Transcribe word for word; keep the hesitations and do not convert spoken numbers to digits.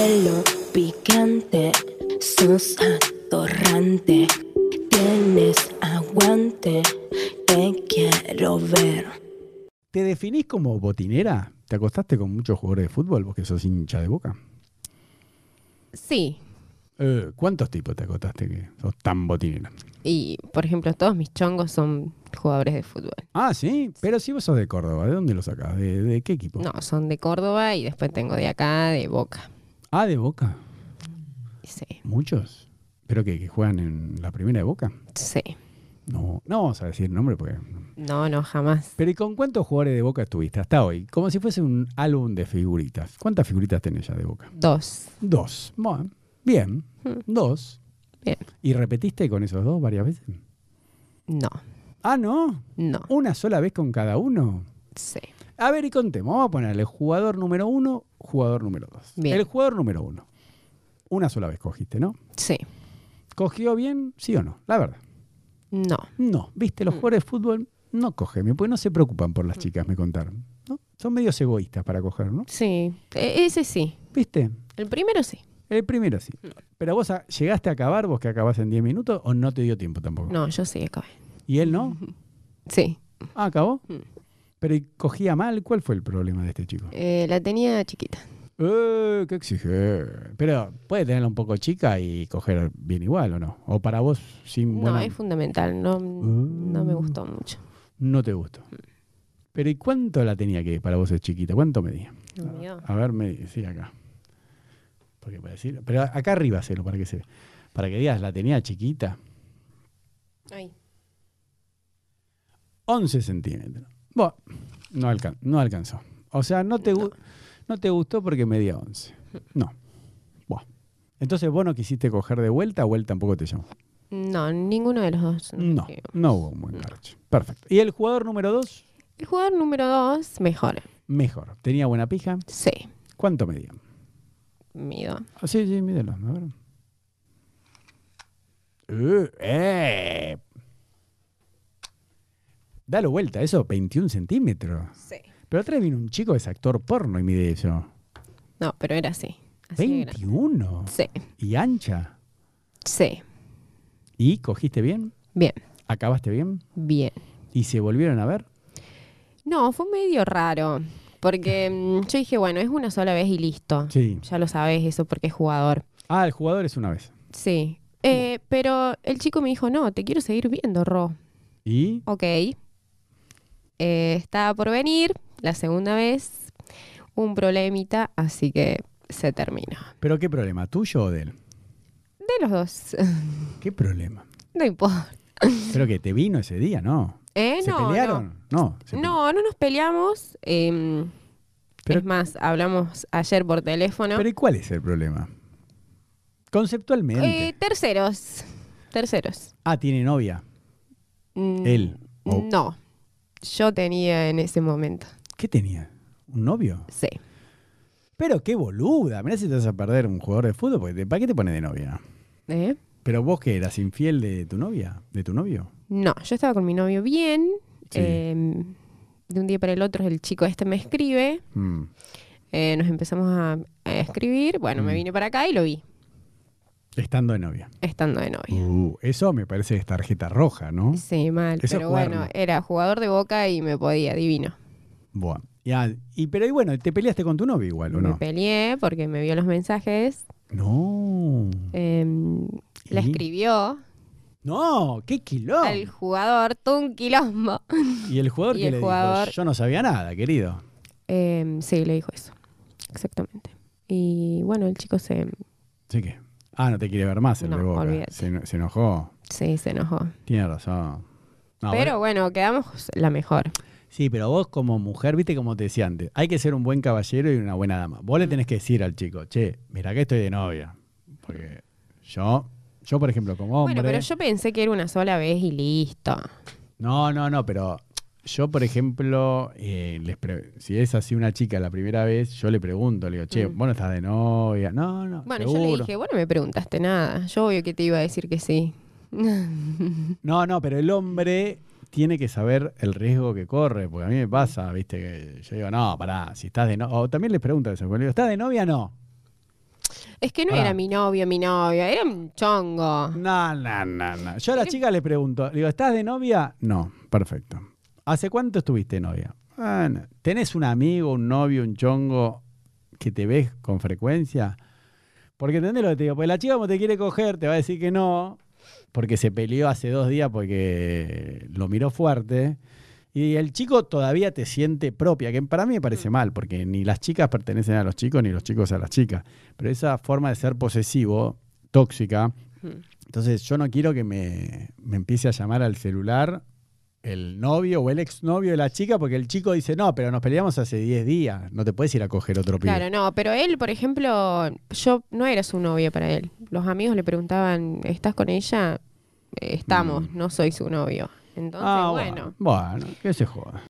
pelo picante, sos atorrante, tienes aguante, te quiero ver. ¿Te definís como botinera? ¿Te acostaste con muchos jugadores de fútbol vos que sos hincha de Boca? Sí. Eh, ¿Cuántos tipos te acostaste que sos tan botinera? Y, por ejemplo, todos mis chongos son jugadores de fútbol. Ah, ¿sí? Pero si vos sos de Córdoba, ¿de dónde lo sacás? ¿De, de qué equipo? No, son de Córdoba y después tengo de acá, de Boca. Ah, de Boca. Sí. ¿Muchos? ¿Pero qué? ¿Que juegan en la primera de Boca? Sí. No, no vamos a decir nombre porque... No, no, jamás. Pero ¿y con cuántos jugadores de Boca estuviste hasta hoy? Como si fuese un álbum de figuritas. ¿Cuántas figuritas tenés ya de Boca? Dos. Dos. Bueno, bien. Hmm. Dos. Bien. ¿Y repetiste con esos dos varias veces? No. Ah, ¿no? No. ¿Una sola vez con cada uno? Sí. A ver, y contemos. Vamos a ponerle jugador número uno, jugador número dos. Bien. El jugador número uno. Una sola vez cogiste, ¿no? Sí. ¿Cogió bien? ¿Sí o no? La verdad. No. No. ¿Viste? Los Mm. jugadores de fútbol no cogen bien, porque no se preocupan por las chicas, me contaron. ¿No? Son medios egoístas para coger, ¿no? Sí. E- ese sí. ¿Viste? El primero sí. El primero sí. Pero vos a- llegaste a acabar, vos que acabás en diez minutos, o no te dio tiempo tampoco. No, yo sí acabé. ¿Y él no? Sí. Ah, acabó. Mm. Pero ¿y cogía mal? ¿Cuál fue el problema de este chico? Eh, la tenía chiquita. Eh, qué exigente. Pero puede tenerla un poco chica y coger bien igual, ¿o no? O para vos, sin No, buena... es fundamental. No, no me gustó mucho. No te gustó. Pero ¿y cuánto la tenía que para vos es chiquita? ¿Cuánto medía? No me dio. A ver, me sí, acá. Porque puede decir, pero acá arriba hacelo para que se para que digas, la tenía chiquita. Ay. once centímetros. Bueno, no, alcan no alcanzó. O sea, no te, gu- no te gustó porque medía once. No. Bueno. Entonces vos no quisiste coger de vuelta o él tampoco te llamó. No, ninguno de los dos. No, me dio. no hubo un buen garche. Perfecto. ¿Y el jugador número dos? El jugador número dos, mejor. Mejor. ¿Tenía buena pija? Sí. ¿Cuánto medía? Mido. Ah, sí, sí, mídelo. A ver. Uh, eh. Dalo vuelta, eso, veintiún centímetros. Sí. Pero otra vez vino un chico que es actor porno y mide eso. No, pero era así. Así de grande. veintiuno. Sí. ¿Y ancha? Sí. ¿Y cogiste bien? Bien. ¿Acabaste bien? Bien. ¿Y se volvieron a ver? No, fue medio raro. Porque mm, yo dije, bueno, es una sola vez y listo. Sí. Ya lo sabes eso porque es jugador. Ah, el jugador es una vez. Sí. Eh, pero el chico me dijo, no, te quiero seguir viendo, Ro. ¿Y? Ok. Eh, estaba por venir la segunda vez. Un problemita, así que se terminó. ¿Pero qué problema? ¿Tuyo o de él? De los dos. ¿Qué problema? No importa. ¿Pero que te vino ese día? No. Eh, ¿Se no, pelearon? No. se pe- No, no nos peleamos. eh, Pero- es más, hablamos ayer por teléfono. ¿Pero y cuál es el problema? Conceptualmente. Eh, terceros. Terceros. Ah, ¿tiene novia? Mm, Él. o- No. Yo tenía en ese momento. ¿Qué tenía? ¿Un novio? Sí. Pero qué boluda. Mirá si te vas a perder un jugador de fútbol, porque te- ¿para qué te pones de novia? ¿Eh? ¿Pero vos que eras infiel de tu novia? ¿De tu novio? No, yo estaba con mi novio bien. Sí. eh, de un día para el otro el chico este me escribe. Mm. eh, nos empezamos a, a escribir. Bueno, me Mm. vine para acá y lo vi. Estando de novia. Estando de novia. Uh, eso me parece que es tarjeta roja, ¿no? Sí, mal. Eso pero es cuerno. bueno, era jugador de Boca y me podía, divino. Bueno. Ya, y, pero y bueno, ¿te peleaste con tu novio igual o Me no? peleé porque me vio los mensajes. No. eh, le ¿Y? escribió No, qué quilombo. al jugador, todo un quilombo. Y el jugador y que el le jugador- dijo, yo no sabía nada, querido. Eh, sí, le dijo eso. Exactamente. Y bueno, el chico se, Así que, ah, no te quiere ver más el No, de Boca. olvídate. Se, eno- se enojó. sí, se enojó. Tiene razón. No, Pero bueno, quedamos la mejor. sí, pero vos como mujer, viste como te decía antes, hay que ser un buen caballero y una buena dama. Vos le tenés que decir al chico, che, mira que estoy de novia. Porque yo, yo por ejemplo, como hombre... Bueno, pero yo pensé que era una sola vez y listo. No, no, no, pero yo, por ejemplo, eh, les pre- si es así una chica la primera vez, yo le pregunto, le digo, che, Mm. vos no estás de novia. No, no, Bueno, yo seguro. le dije, bueno, me preguntaste nada. Yo obvio que te iba a decir que sí. No, no, pero el hombre tiene que saber el riesgo que corre, porque a mí me pasa, viste, que yo digo, no, pará, si estás de novia, o también les pregunto eso, porque le digo, ¿estás de novia o no? Es que no Pará. era mi novio, mi novio, era un chongo. No, no, no, no. Yo a la chica le pregunto, digo, ¿estás de novia? No, perfecto. ¿Hace cuánto estuviste de novia? Ah, no. ¿Tenés un amigo, un novio, un chongo que te ves con frecuencia? Porque entendés lo que te digo, porque la chica como te quiere coger, te va a decir que no, porque se peleó hace dos días porque lo miró fuerte. Y el chico todavía te siente propia, que para mí me parece mal, porque ni las chicas pertenecen a los chicos, ni los chicos a las chicas. Pero esa forma de ser posesivo, tóxica, entonces yo no quiero que me, me empiece a llamar al celular el novio o el exnovio de la chica, porque el chico dice, no, pero nos peleamos hace diez días, no te puedes ir a coger otro pibe. Claro, no, pero él, por ejemplo, yo no era su novio para él. Los amigos le preguntaban, ¿estás con ella? Eh, Estamos, Mm. no soy su novio. Entonces, Ah, bueno. Bueno, que se joda.